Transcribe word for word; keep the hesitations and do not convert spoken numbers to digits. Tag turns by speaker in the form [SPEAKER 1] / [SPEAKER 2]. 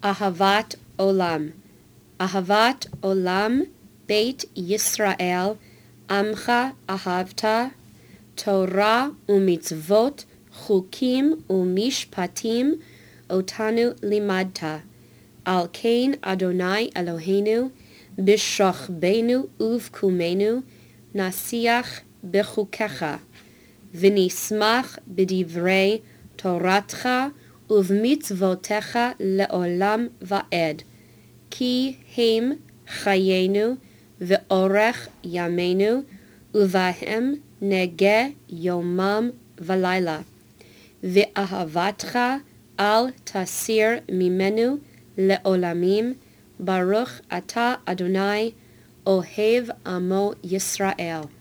[SPEAKER 1] אהבת עולם. אהבת עולם בית ישראל, עמך אהבת, תורה ומצוות, חוקים ומשפטים, אותנו לימדת. על כן אדוני אלוהינו, בשוכבנו ובקומנו, נשיח בחוקיך, ונשמח בדברי תורתך ובמצוותיך לעולם ועד, כי הם חיינו ואורך ימינו, ובהם נגה יומם ולילה. ואהבתך אל תסיר ממנו לעולמים, ברוך אתה אדוני, אוהב עמו ישראל.